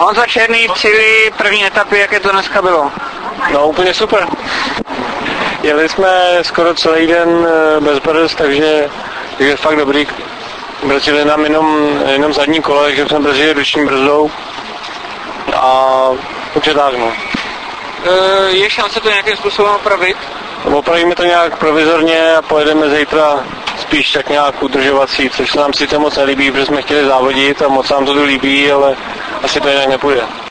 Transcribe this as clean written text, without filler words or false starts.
Honzo Černý, cíli první etapy, jaké to dneska bylo? No úplně super. Jeli jsme skoro celý den bez brz, takže fakt dobrý. Brzdili nám jenom zadní kolo, takže jsme brzdili ruční brzdou a určitě tak, no. Je šance to nějakým způsobem opravit? Opravíme to nějak provizorně a pojedeme zítra spíš tak nějak udržovací, což se nám sice moc nelíbí, protože jsme chtěli závodit a moc nám to tu líbí, ale asi to jinak nepůjde.